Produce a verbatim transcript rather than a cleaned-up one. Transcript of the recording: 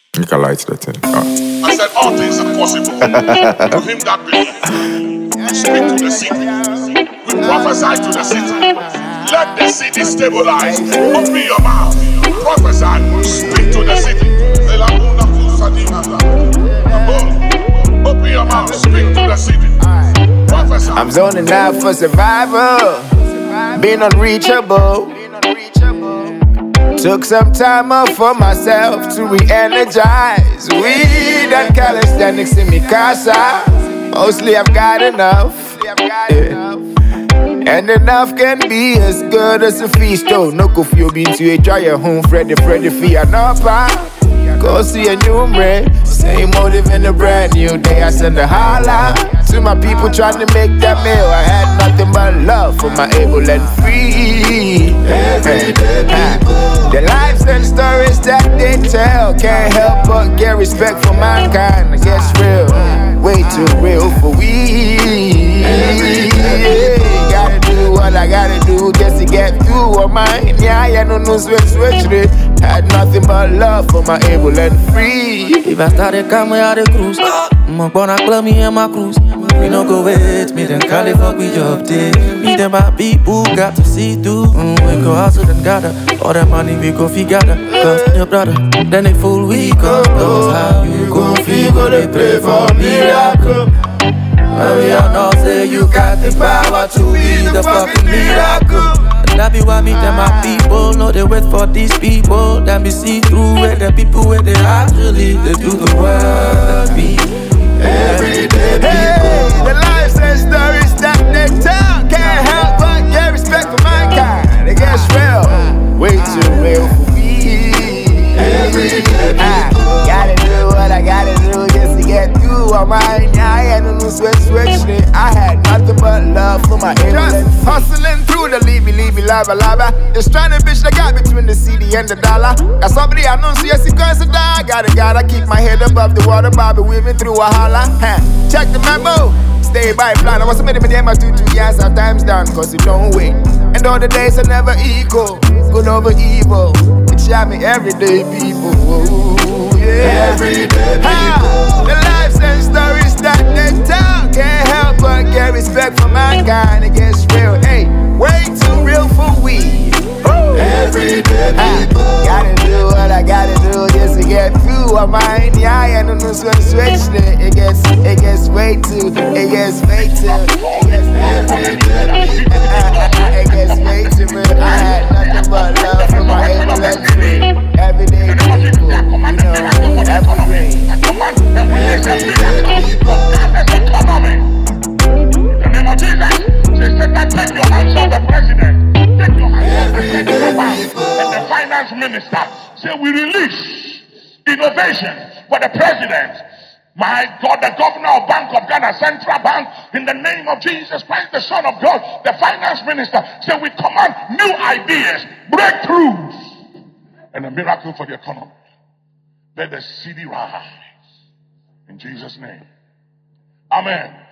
You can light the thing. Oh. I said all things are possible to him that believes. We speak to the city. We prophesy to the city. Let the city stabilize. Open your mouth. Prophesy. Speak to the city. Open your mouth. Speak to the city. Prophesy. I'm zoning out for survival. Being unreachable. Took some time off for myself to re-energize. Weed and calisthenics in me casa. Mostly I've got enough. Yeah. And enough can be as good as a feast. Oh, no go feel being to a try your home. Freddy, Freddy, fear no pa. Go see a new bread. Same motive in a brand new day. I send a holla to my people trying to make that meal. I had nothing but love for my able and free. Everyday people. The lives and stories that they tell can't help but get respect for mankind. I guess real, way too real for we. Yeah, gotta do what I gotta do just to get through on mine. Yeah, yeah, no, no, switch, switch it. Had nothing but love for my able and free. If I started coming out of cruise, I'm gonna club me in my cruise. We no go wait, me then call it fuck with your update. Me then my people got to see through. Mm, we go hustle and gather. All that money we go figure. Cause your brother, then they fool we go. Cause how you go feel, go they pray for miracle. And we all know say you got the power to be the fucking miracle. And that be why me and my people know they wait for these people. That me see through where the people where they actually they do the work. That be everyday people. Hey, the lives and stories that they tell can't help but get respect for mankind. It gets real, way too real for me. Everyday people. I gotta do what I gotta do just to get through on mine. Yeah, I had no new switch, switch it. I had nothing but love for my just hustling through the leave me, leave me, lava, lava. Just trying to bitch the gap between the C D and the dollar. Got somebody I know, so yes, you can't sit down. Gotta, gotta keep my head above the water, Bobby weaving through a holla. Huh. Check the memo, stay by plan. I was submitting my damn two, two years, our time's done, cause it don't wait. And all the days are never equal, good over evil. It shot me everyday people. Ooh, yeah. Everyday people. Ha. The lives and stories that they tell can't help but get respect for mankind. It gets real, hey, way too real for we. Everyday people. Gotta do what I gotta do just to get through on mine. Yeah, yeah, no, no, switch, switch it. It gets, it gets way too, it gets way too, it gets way too, it gets way too real. I had nothing but love for my able and free. Everyday people, you know, evergreen. Everyday people. In the name of Jesus, they said that take your hands off the president. Take your hands off the president. And the finance minister said we release innovation for the president. My God, the governor of Bank of Ghana, Central Bank, in the name of Jesus Christ, the Son of God, the finance minister said we command new ideas, breakthroughs, and a miracle for the economy. Let the city rise. In Jesus' name. Amen.